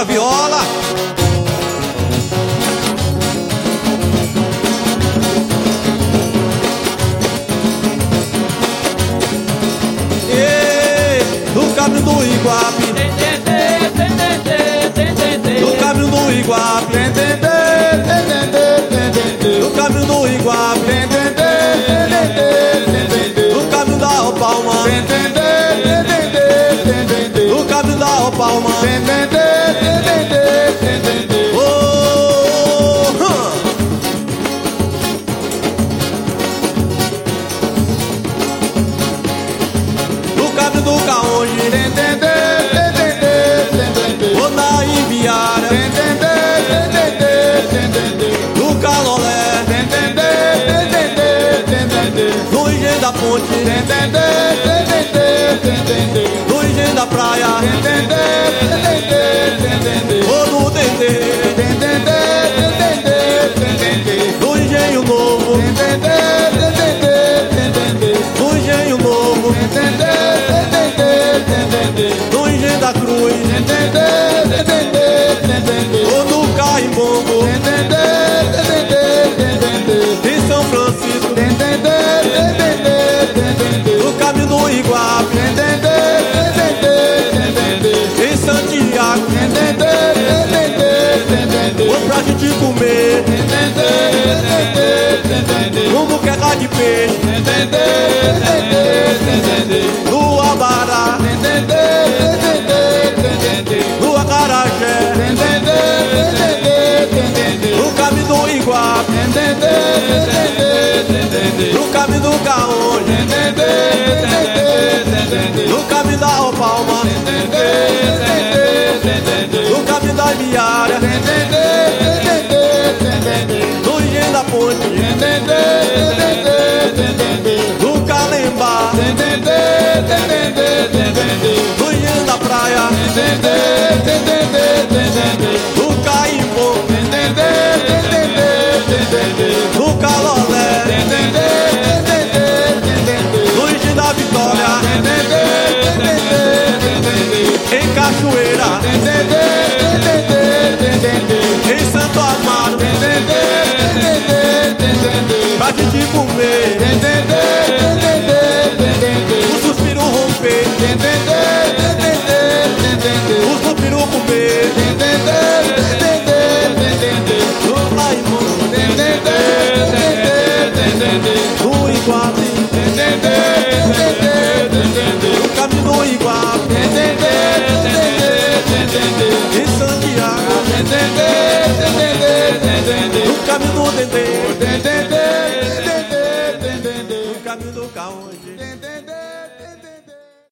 viola. No caminho do Iguape, no caminho do Iguape, no caminho do Iguape, no caminho da Opalma, no caminho da Opalma. No caminho do Caonde, ou na Ibiara, no Calolé, no Engenho da Ponte, no Engenho da Praia, ou no Dendê, no Engenho Novo, no Engenho Novo, no Engenho da Cruz, ou no Carimbongo, em São Francisco, no caminho do Iguape, em Santiago, ou pra gente comer no buqueca de peixe, no Abará, no Acarajé, no caminho do Iguape, no caminho do Caonde, no caminho da Opalma, no caminho da Ibiara, no Engenho da Ponte, no Calembá, no Engenho da Praia, no Caimbô, no Calolé, no Engenho da Vitória, em Cachoeira, em Santo Amaro, pra gente comer o suspiro romper, o suspiro comer, no Raimundo, no Iguape, no caminho do Iguape, em Santiago, no caminho do Dendê, no caminho do Caonde.